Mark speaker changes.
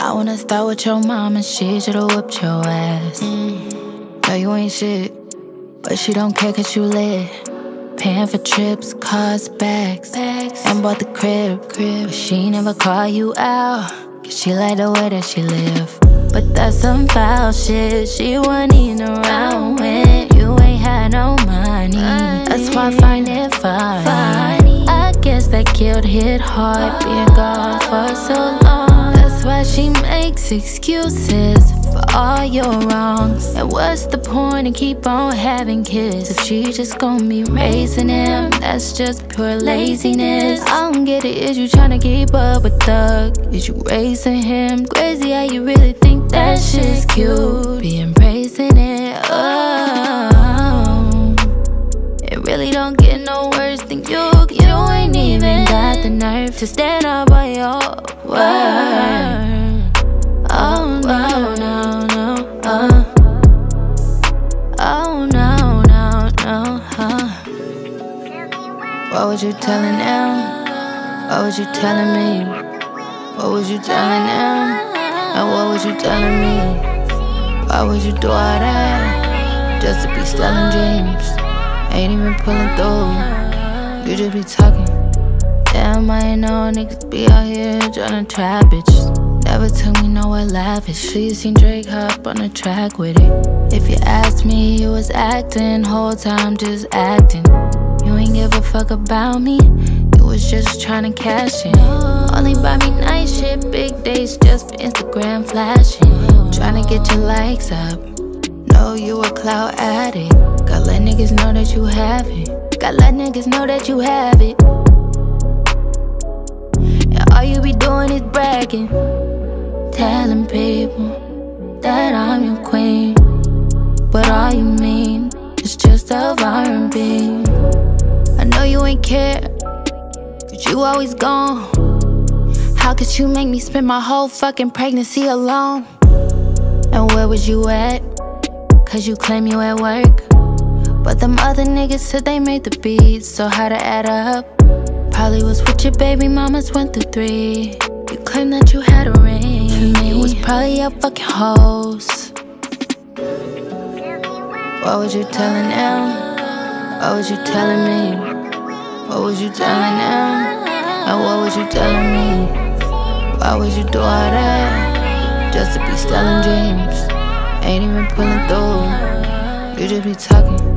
Speaker 1: I wanna start with your mom and she should've whipped your ass. No, you ain't shit, but she don't care cause you lit. Paying for trips, cars, bags, and bought the crib. But she never call you out, cause she like the way that she live. But that's some foul shit, she wasn't even around when you ain't had no money. That's why I find it funny. I guess that killed hit hard, being gone for so long. That's why she makes excuses for all your wrongs. And what's the point of keep on having kids if she just gon' be raising him? That's just pure laziness. I don't get it, is you tryna keep up with Thug? Is you raising him? Crazy how you really think that shit's cute, being raising it. Oh, it really don't get no worse than you. You ain't even got the nerve to stand up on your word. Oh no, no, no, oh no, no, no, What was you telling them? What was you telling me? What was you telling them? And what was you telling me? Why would you do all that? Just to be stealing dreams, ain't even pulling through. You just be talking. Damn, I ain't know niggas be out here tryna trap bitches. Never took me nowhere lavish. You seen Drake hop on the track with it. If you asked me, you was acting, whole time just acting. You ain't give a fuck about me, you was just tryna cash in. Only buy me nice shit, big days just for Instagram flashing. Tryna get your likes up, know you a clout addict. Gotta let niggas know that you have it. Gotta let niggas know that you have it. And all you be doing is bragging, telling people that I'm your queen, but all you mean is just of R&B. I know you ain't care, cause you always gone. How could you make me spend my whole fucking pregnancy alone? And where was you at? Cause you claim you at work, but them other niggas said they made the beats, so how to add up? Probably was with your baby mamas, went through 3. You claim that you had a ring, it was probably your fucking hoes. What was you telling them? What was you telling me? What was you telling them? And what was you telling me? Why would you do all that? Just to be stealing dreams, ain't even pulling through. You just be talking.